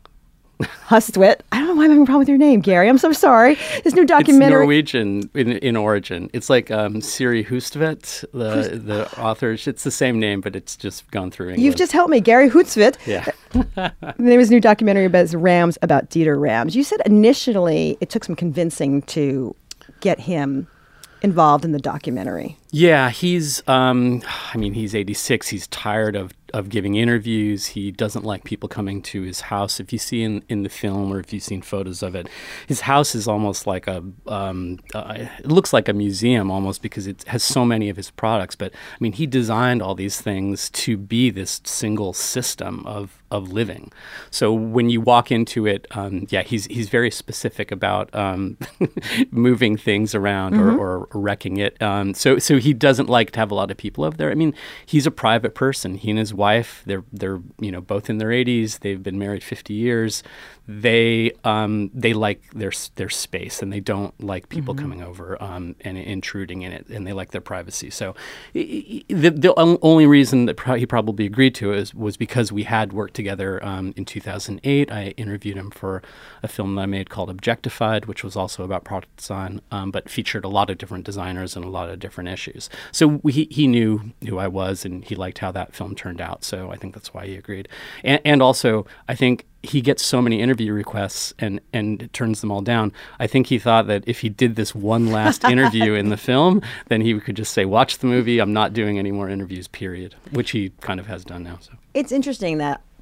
Hustvedt. I don't know why I'm having a problem with your name, Gary. I'm so sorry. This new documentary. It's Norwegian in, in origin. It's like um, Siri Hustvedt, the the author. It's the same name, but it's just gone through English. You've just helped me, Gary Hustvedt. Yeah. The name of his new documentary about his Rams, about Dieter Rams. You said initially it took some convincing to get him involved in the documentary. Yeah, he's. Um, I mean, he's eighty-six. He's tired of. of giving interviews. He doesn't like people coming to his house. If you see in, in the film or if you've seen photos of it, his house is almost like a, um, uh, it looks like a museum almost because it has so many of his products. But I mean, he designed all these things to be this single system of, of living. So when you walk into it, um, yeah, he's he's very specific about um, moving things around mm-hmm. or, or wrecking it. Um, so so he doesn't like to have a lot of people over there. I mean, he's a private person. He and his wife, they're they're you know both in their eighties. They've been married fifty years. They um, they like their their space and they don't like people mm-hmm. coming over um, and intruding in it, and they like their privacy. So the the only reason that he probably agreed to it is, was because we had worked together um, in two thousand eight. I interviewed him for a film that I made called Objectified, which was also about product design, um, but featured a lot of different designers and a lot of different issues. So he he knew who I was and he liked how that film turned out. So I think that's why he agreed. And, and also, I think he gets so many interview requests and, and turns them all down. I think he thought that if he did this one last interview in the film, then he could just say, watch the movie, I'm not doing any more interviews, period, which he kind of has done now. So it's interesting that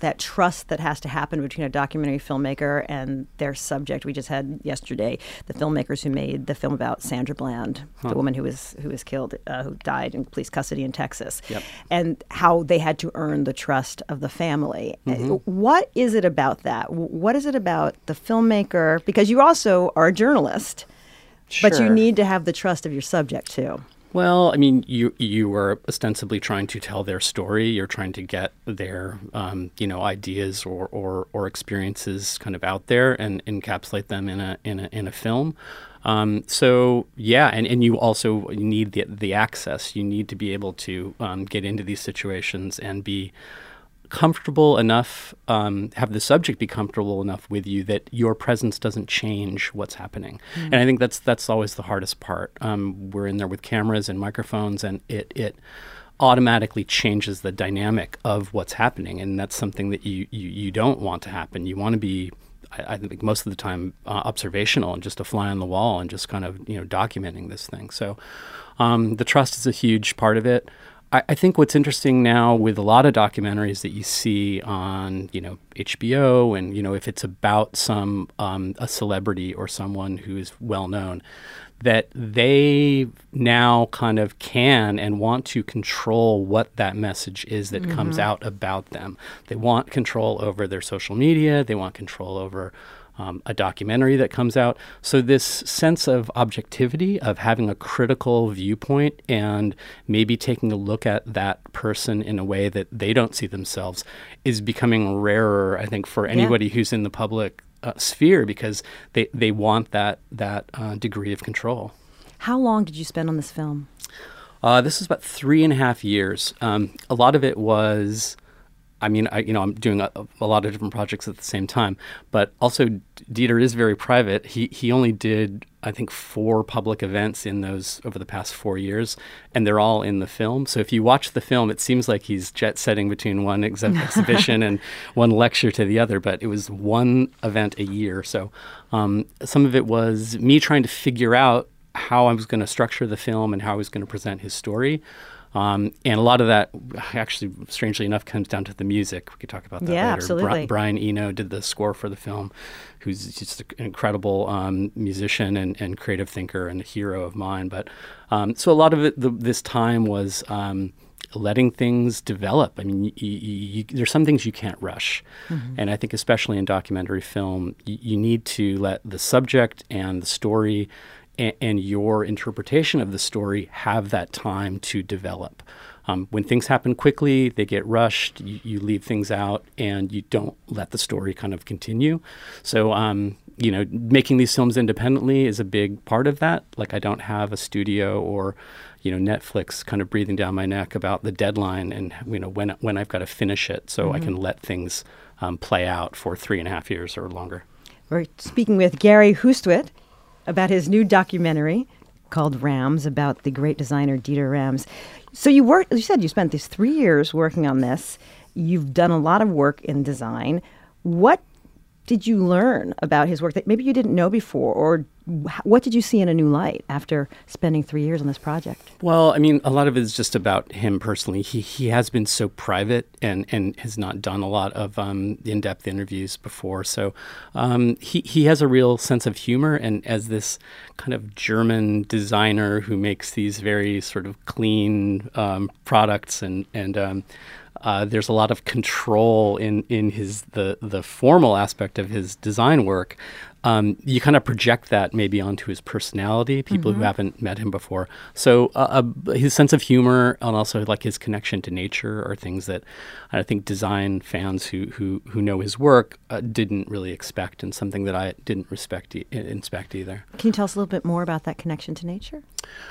that trust that has to happen between a documentary filmmaker and their subject. We just had yesterday the filmmakers who made the film about Sandra Bland, Huh. the woman who was who was killed, uh, who died in police custody in Texas, Yep. and how they had to earn the trust of the family. Mhm. Uh, What is it about that? W- What is it about the filmmaker? Because you also are a journalist, but you Sure. need to have the trust of your subject too. Well, I mean, you you were ostensibly trying to tell their story. You're trying to get their, um, you know, ideas or, or, or experiences kind of out there and encapsulate them in a in a in a film. Um, so yeah, and, and you also need the the access. You need to be able to um, get into these situations and be comfortable enough, um, have the subject be comfortable enough with you that your presence doesn't change what's happening. Mm. And I think that's that's always the hardest part. Um, we're in there with cameras and microphones, and it it automatically changes the dynamic of what's happening, and that's something that you you, you don't want to happen. You want to be, I, I think most of the time, uh, observational and just a fly on the wall and just kind of you know documenting this thing. So um, the trust is a huge part of it. I, I think what's interesting now with a lot of documentaries that you see on, you know, H B O, and you know, if it's about some um, a celebrity or someone who is well known, that they now kind of can and want to control what that message is that Mhm. comes out about them. They want control over their social media. They want control over Um, a documentary that comes out. So this sense of objectivity, of having a critical viewpoint and maybe taking a look at that person in a way that they don't see themselves, is becoming rarer, I think, for anybody Yeah. who's in the public uh, sphere, because they, they want that, that uh, degree of control. How long did you spend on this film? Uh, this is about three and a half years. Um, a lot of it was... I mean, I, you know, I'm doing a, a lot of different projects at the same time, but also Dieter is very private. He he only did, I think, four public events in those over the past four years, and they're all in the film. So if you watch the film, it seems like he's jet setting between one ex- exhibition and one lecture to the other, but it was one event a year. So um, some of it was me trying to figure out how I was going to structure the film and how I was going to present his story. Um, and a lot of that, actually, strangely enough, comes down to the music. We could talk about that Yeah, later. absolutely. Bri- Brian Eno did the score for the film, who's just an incredible um, musician and, and creative thinker and a hero of mine. But um, so a lot of it, the, this time was um, letting things develop. I mean, you, you, you, there's some things you can't rush. Mhm. And I think especially in documentary film, you, you need to let the subject and the story and, and your interpretation of the story have that time to develop. Um, when things happen quickly, they get rushed, you, you leave things out, and you don't let the story kind of continue. So, um, you know, making these films independently is a big part of that. Like, I don't have a studio or, you know, Netflix kind of breathing down my neck about the deadline and, you know, when when I've got to finish it, so Mhm. I can let things um, play out for three and a half years or longer. We're speaking with Gary Hustvedt about his new documentary called Rams, about the great designer Dieter Rams. So you worked, you said you spent these three years working on this. You've done a lot of work in design. What did you learn about his work that maybe you didn't know before, or wh- what did you see in a new light after spending three years on this project? Well, I mean, a lot of it is just about him personally. He he has been so private and, and has not done a lot of um, in-depth interviews before. So um, he, he has a real sense of humor. And as this kind of German designer who makes these very sort of clean um, products and, and um, Uh, there's a lot of control in, in his the, the formal aspect of his design work. Um, you kind of project that maybe onto his personality, people Mhm. who haven't met him before. So uh, uh, his sense of humor and also like his connection to nature are things that I think design fans who who, who know his work uh, didn't really expect, and something that I didn't respect e- inspect either. Can you tell us a little bit more about that connection to nature?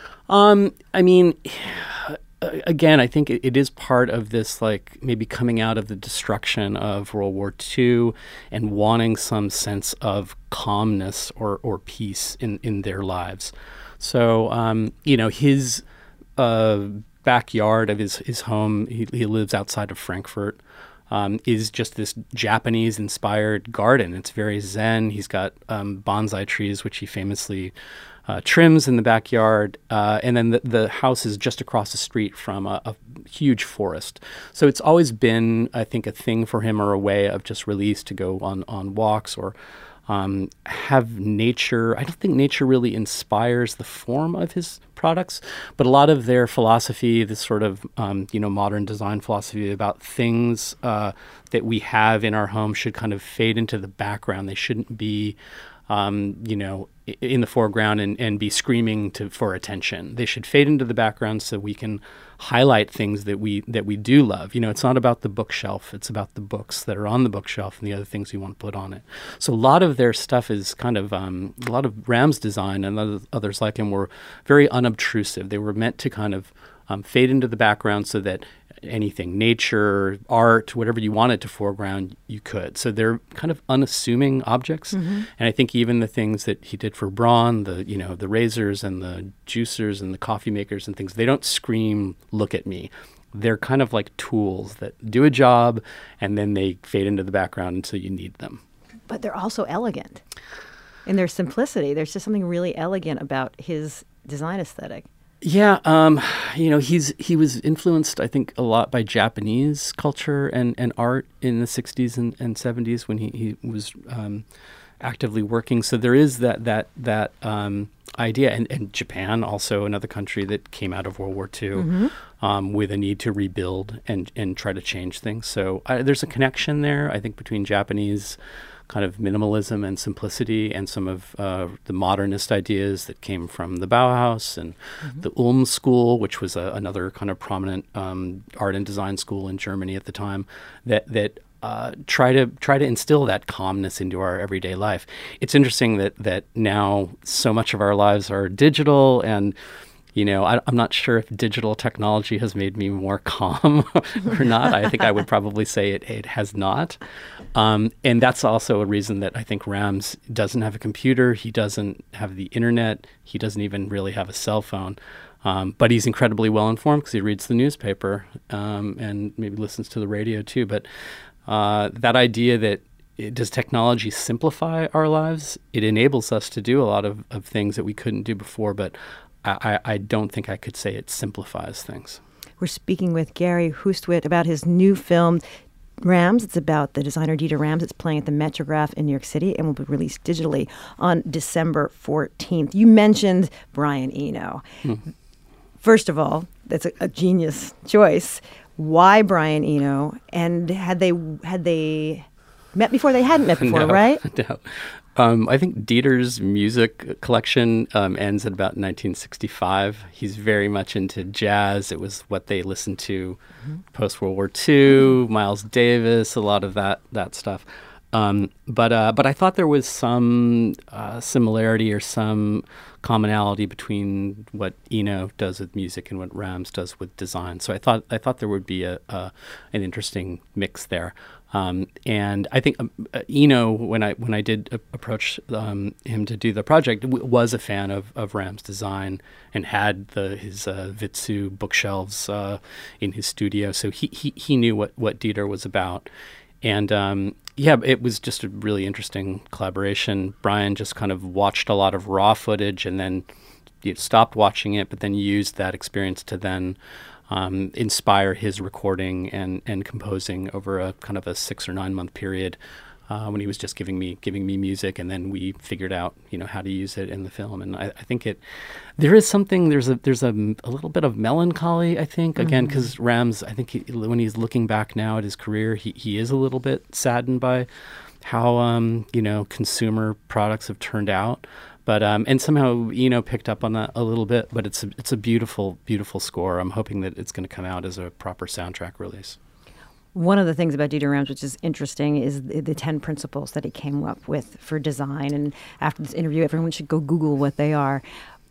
Um, I mean, again, I think it, it is part of this, like maybe coming out of the destruction of World War Two and wanting some sense of calmness or, or peace in, in their lives. So, um, you know, his uh, backyard of his, his home, he, he lives outside of Frankfurt. um, is just this Japanese-inspired garden. It's very zen. He's got um, bonsai trees, which he famously uh, trims in the backyard. Uh, and then the, the house is just across the street from a, a huge forest. So it's always been, I think, a thing for him or a way of just release to go on, on walks or um, have nature. I don't think nature really inspires the form of his products, but a lot of their philosophy, this sort of, um, you know, modern design philosophy about things uh, that we have in our home should kind of fade into the background. They shouldn't be, um, you know, in the foreground and, and be screaming to for attention. They should fade into the background so we can highlight things that we that we do love. You know, it's not about the bookshelf. It's about the books that are on the bookshelf and the other things we want to put on it. So a lot of their stuff is kind of, um, a lot of Ram's design and other, others like him were very unobtrusive. They were meant to kind of um, fade into the background so that anything, nature, art, whatever you wanted to foreground, you could. So they're kind of unassuming objects. Mm-hmm. And I think even the things that he did for Braun, the, you know, the razors and the juicers and the coffee makers and things, they don't scream, look at me. They're kind of like tools that do a job and then they fade into the background until you need them. But they're also elegant in their simplicity. There's just something really elegant about his design aesthetic. Yeah, um, you know, he's he was influenced, I think, a lot by Japanese culture and, and art in the sixties and, and seventies when he, he was um, actively working. So there is that that that um, idea. And, and Japan, also another country that came out of World War Two mm-hmm. um, with a need to rebuild and, and try to change things. So uh, there's a connection there, I think, between Japanese kind of minimalism and simplicity and some of uh, the modernist ideas that came from the Bauhaus and mm-hmm. the Ulm School, which was a, another kind of prominent um, art and design school in Germany at the time, that that uh, try to try to instill that calmness into our everyday life. It's interesting that that now so much of our lives are digital and, you know, I, I'm not sure if digital technology has made me more calm or not. I think I would probably say it, it has not. Um, and that's also a reason that I think Rams doesn't have a computer. He doesn't have the internet. He doesn't even really have a cell phone. Um, but he's incredibly well informed because he reads the newspaper um, and maybe listens to the radio too. But uh, that idea that it, does technology simplify our lives? It enables us to do a lot of, of things that we couldn't do before, but I, I don't think I could say it simplifies things. We're speaking with Gary Hustwit about his new film, Rams. It's about the designer Dieter Rams. It's playing at the Metrograph in New York City and will be released digitally on December fourteenth. You mentioned Brian Eno. Hmm. First of all, that's a, a genius choice. Why Brian Eno? And had they had they met before? They hadn't met before, no, right? No. Um, I think Dieter's music collection um, ends at about nineteen sixty-five. He's very much into jazz. It was what they listened to mm-hmm. post-World War Two, mm-hmm. Miles Davis, a lot of that that stuff. Um, but uh, but I thought there was some uh, similarity or some commonality between what Eno does with music and what Rams does with design. So I thought I thought there would be a, a an interesting mix there. Um, and I think um, uh, Eno, when I when I did uh, approach um, him to do the project, w- was a fan of, of Ram's design and had the his uh, Vitsu bookshelves uh, in his studio. So he, he, he knew what, what Dieter was about. And um, yeah, it was just a really interesting collaboration. Brian just kind of watched a lot of raw footage and then you know, stopped watching it, but then used that experience to then Um, inspire his recording and, and composing over a kind of a six or nine month period uh, when he was just giving me giving me music, and then we figured out you know how to use it in the film. And I, I think it there is something there's a there's a, a little bit of melancholy, I think, mm-hmm. again, because Rams, I think he, when he's looking back now at his career, he, he is a little bit saddened by how um, you know consumer products have turned out. But um, and somehow Eno picked up on that a little bit, but it's a, it's a beautiful, beautiful score. I'm hoping that it's going to come out as a proper soundtrack release. One of the things about Dieter Rams, which is interesting, is the, the ten principles that he came up with for design. And after this interview, everyone should go Google what they are.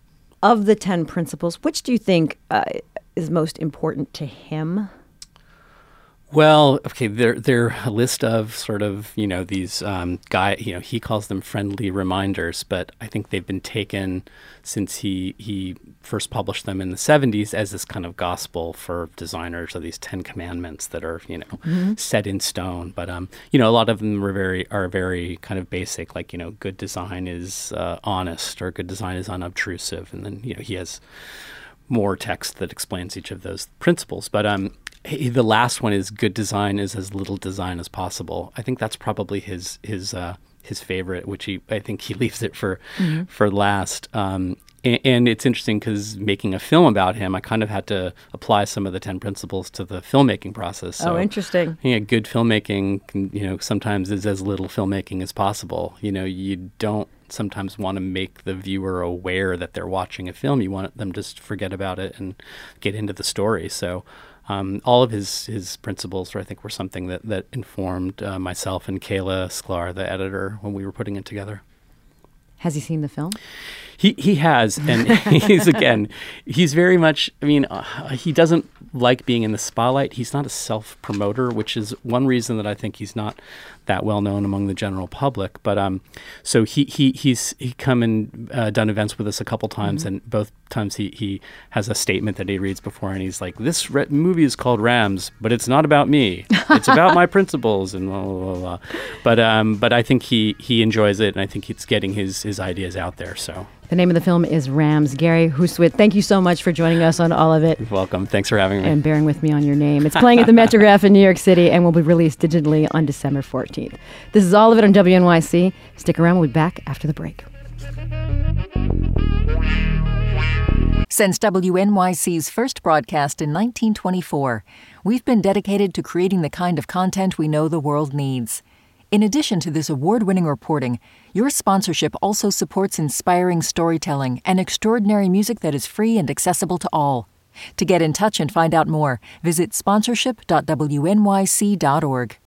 Of the ten principles, which do you think uh, is most important to him? Well, okay, they're they're a list of sort of, you know, these um, guy, you know, he calls them friendly reminders, but I think they've been taken since he he first published them in the seventies as this kind of gospel for designers, or these Ten Commandments that are, you know, Mm-hmm. set in stone. But um, you know, a lot of them are very are very kind of basic, like, you know, good design is uh, honest, or good design is unobtrusive, and then, you know, he has more text that explains each of those principles. But um. He, the last one is good design is as little design as possible. I think that's probably his his uh, his favorite, which he I think he leaves it for Mhm. for last. Um, and, and it's interesting because making a film about him, I kind of had to apply some of the ten principles to the filmmaking process. So, Oh, interesting. Yeah, good filmmaking, can, you know, sometimes is as little filmmaking as possible. You know, you don't sometimes want to make the viewer aware that they're watching a film. You want them to just forget about it and get into the story. So. Um, all of his, his principles, I think, were something that, that informed uh, myself and Kayla Sklar, the editor, when we were putting it together. Has he seen the film? He he has, and he's again, he's very much. I mean, uh, he doesn't like being in the spotlight. He's not a self-promoter, which is one reason that I think he's not that well known among the general public. But um, so he he he's he come and uh, done events with us a couple times, Mhm. and both times he he has a statement that he reads before, and he's like, "This re- movie is called Rams, but it's not about me. It's about my principles." And blah, blah, blah, blah. But um, but I think he he enjoys it, and I think it's getting his his ideas out there. So. The name of the film is Rams. Gary Hustwit, thank you so much for joining us on all of it. You're welcome. Thanks for having me. And bearing with me on your name. It's playing at the Metrograph in New York City and will be released digitally on December fourteenth. This is all of it on W N Y C. Stick around. We'll be back after the break. Since W N Y C's first broadcast in nineteen twenty-four, we've been dedicated to creating the kind of content we know the world needs. In addition to this award-winning reporting, your sponsorship also supports inspiring storytelling and extraordinary music that is free and accessible to all. To get in touch and find out more, visit sponsorship dot w n y c dot org.